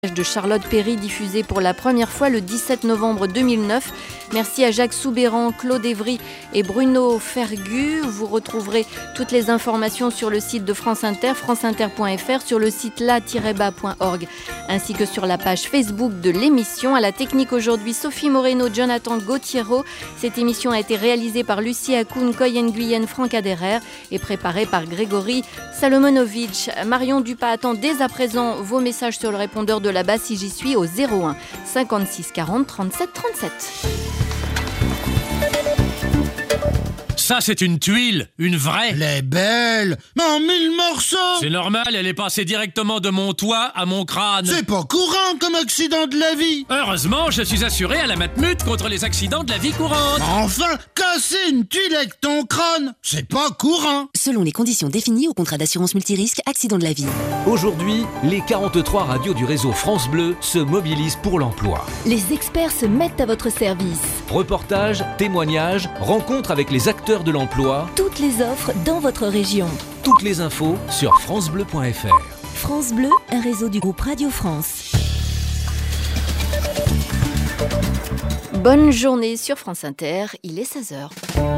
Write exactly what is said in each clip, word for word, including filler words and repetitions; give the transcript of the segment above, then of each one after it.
De Charlotte Perry, diffusé pour la première fois le dix-sept novembre deux mille neuf. Merci à Jacques Soubéran, Claude Évry et Bruno Fergu. Vous retrouverez toutes les informations sur le site de France Inter, franceinter point f r, sur le site la tiret bas point org, ainsi que sur la page Facebook de l'émission. À la technique aujourd'hui, Sophie Moreno, Jonathan Gauthiero. Cette émission a été réalisée par Lucie Akoun, Coyen Guyenne, Franck Aderer et préparée par Grégory Salomonovitch. Marion Dupas attend dès à présent vos messages sur le répondeur de là-bas si j'y suis au zéro un cinquante-six quarante trente-sept trente-sept. Ça, c'est une tuile, une vraie. Elle est belle, mais en mille morceaux. C'est normal, elle est passée directement de mon toit à mon crâne. C'est pas courant comme accident de la vie. Heureusement, je suis assuré à la Matmut contre les accidents de la vie courante. Enfin, casser une tuile avec ton crâne, c'est pas courant. Selon les conditions définies au contrat d'assurance multirisque accident de la vie. Aujourd'hui, les quarante-trois radios du réseau France Bleu se mobilisent pour l'emploi. Les experts se mettent à votre service. Reportages, témoignages, rencontres avec les acteurs de l'emploi. Toutes les offres dans votre région. Toutes les infos sur francebleu point f r. France Bleu, un réseau du groupe Radio France. Bonne journée sur France Inter, il est seize heures.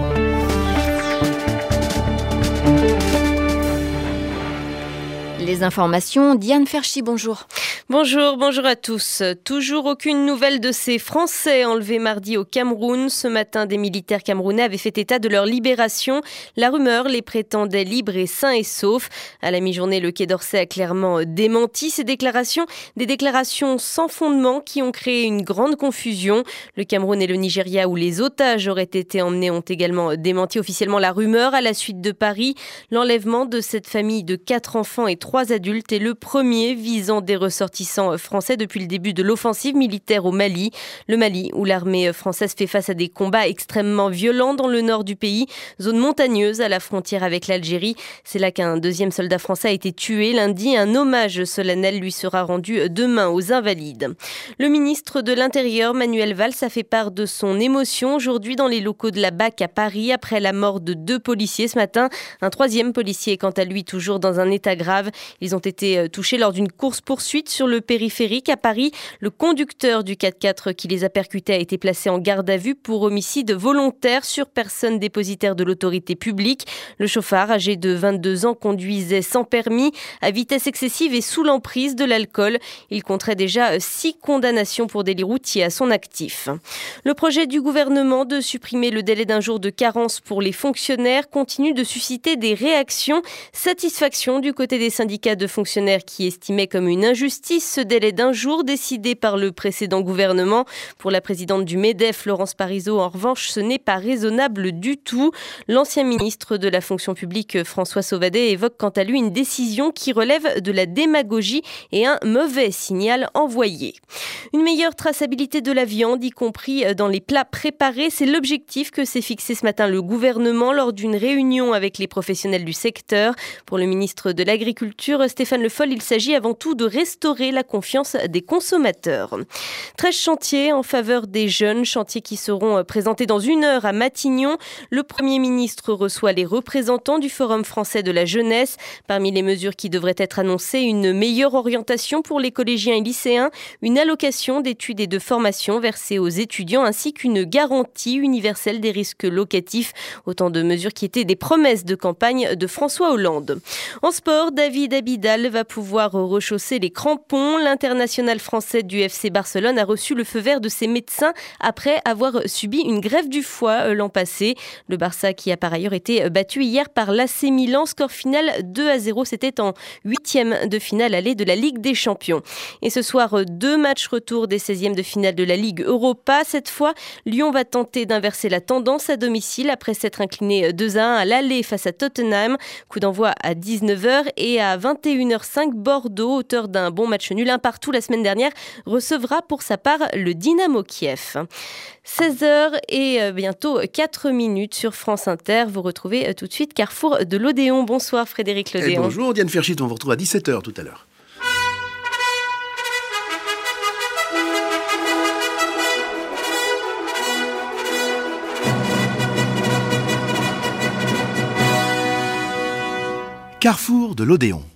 Les informations, Diane Ferchy, bonjour. Bonjour, bonjour à tous. Toujours aucune nouvelle de ces Français enlevés mardi au Cameroun. Ce matin, des militaires camerounais avaient fait état de leur libération. La rumeur les prétendait libres et sains et saufs. À la mi-journée, le Quai d'Orsay a clairement démenti ces déclarations. Des déclarations sans fondement qui ont créé une grande confusion. Le Cameroun et le Nigeria, où les otages auraient été emmenés, ont également démenti officiellement la rumeur. À la suite de Paris, l'enlèvement de cette famille de quatre enfants et trois adultes est le premier visant des ressortissants français depuis le début de l'offensive militaire au Mali. Le Mali, où l'armée française fait face à des combats extrêmement violents dans le nord du pays, zone montagneuse à la frontière avec l'Algérie. C'est là qu'un deuxième soldat français a été tué lundi. Un hommage solennel lui sera rendu demain aux Invalides. Le ministre de l'Intérieur, Manuel Valls, a fait part de son émotion aujourd'hui dans les locaux de la B A C à Paris après la mort de deux policiers ce matin. Un troisième policier est quant à lui toujours dans un état grave. Ils ont été touchés lors d'une course-poursuite sur le périphérique à Paris. Le conducteur du quatre-quatre qui les a percutés a été placé en garde à vue pour homicide volontaire sur personne dépositaire de l'autorité publique. Le chauffard, âgé de vingt-deux ans, conduisait sans permis, à vitesse excessive et sous l'emprise de l'alcool. Il compterait déjà six condamnations pour délit routier à son actif. Le projet du gouvernement de supprimer le délai d'un jour de carence pour les fonctionnaires continue de susciter des réactions. Satisfaction du côté des syndicats de fonctionnaires qui estimaient comme une injustice ce délai d'un jour décidé par le précédent gouvernement. Pour la présidente du MEDEF, Laurence Parisot, en revanche, ce n'est pas raisonnable du tout. L'ancien ministre de la fonction publique, François Sauvadet, évoque quant à lui une décision qui relève de la démagogie et un mauvais signal envoyé. Une meilleure traçabilité de la viande, y compris dans les plats préparés, c'est l'objectif que s'est fixé ce matin le gouvernement lors d'une réunion avec les professionnels du secteur. Pour le ministre de l'Agriculture, Stéphane Le Foll, il s'agit avant tout de restaurer la confiance des consommateurs. treize chantiers en faveur des jeunes, chantiers qui seront présentés dans une heure à Matignon. Le Premier ministre reçoit les représentants du Forum français de la jeunesse. Parmi les mesures qui devraient être annoncées, une meilleure orientation pour les collégiens et lycéens, une allocation d'études et de formation versée aux étudiants ainsi qu'une garantie universelle des risques locatifs. Autant de mesures qui étaient des promesses de campagne de François Hollande. En sport, David Abidal va pouvoir rechausser les crampons. L'international français du F C Barcelone a reçu le feu vert de ses médecins après avoir subi une greffe du foie l'an passé. Le Barça qui a par ailleurs été battu hier par l'A C Milan. Score final deux à zéro. C'était en huitième de finale aller de la Ligue des Champions. Et ce soir, deux matchs retour des seizièmes de finale de la Ligue Europa. Cette fois, Lyon va tenter d'inverser la tendance à domicile après s'être incliné deux à un à l'aller face à Tottenham. Coup d'envoi à dix-neuf heures et à vingt et une heures cinq, Bordeaux, auteur d'un bon match nul un partout la semaine dernière, recevra pour sa part le Dynamo Kiev. seize heures et bientôt quatre minutes sur France Inter. Vous retrouvez tout de suite Carrefour de l'Odéon. Bonsoir Frédéric Lodéon. Et bonjour Diane Ferchy, on vous retrouve à dix-sept heures tout à l'heure. Carrefour de l'Odéon.